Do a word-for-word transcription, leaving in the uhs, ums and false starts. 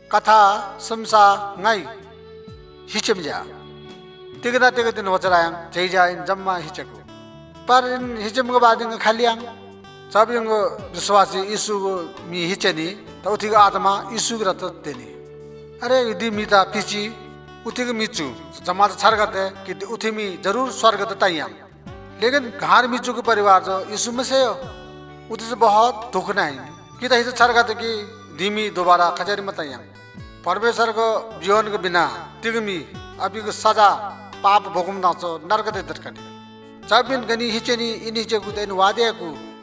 कथा समसा ngai हिचम जा तिगदा तिग दिन वचरायं जय जा इन जम्मा हिचको पर इन हिचम के बाद इन खालियां सब इन विश्वासी यीशु को मी हिचनी तो उठी का आत्मा यीशु के रत देनी अरे यदि मीता पिची उठी के मिचू जमा छर गते कि उठी मी जरूर स्वर्ग तैयां लेकिन घर मिचू के परिवार जो यीशु में से उठी से बहुत दुख नहीं कि तो इसे छर गते कि धीमी दोबारा खजरी मत आया परमेश्वर को जीवन के बिना तिगमी अभी को सजा पाप भोगम ना सो नरक दे दरकने जब इन गनी हिचनी इन हिचे को इन वादे को